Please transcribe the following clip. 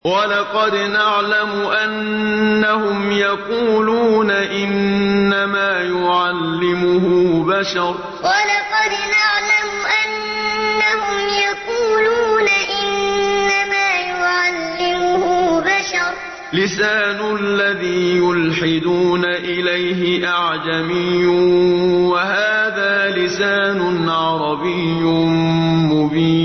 وَلَقَدْ نَعْلَمُ أَنَّهُمْ يَقُولُونَ إِنَّمَا يُعَلِّمُهُ بَشَرٌ ۗ لِّسَانُ الَّذِي يُلْحِدُونَ إِلَيْهِ أَعْجَمِيٌّ وَهَٰذَا لِسَانٌ عَرَبِيٌّ مُّبِينٌ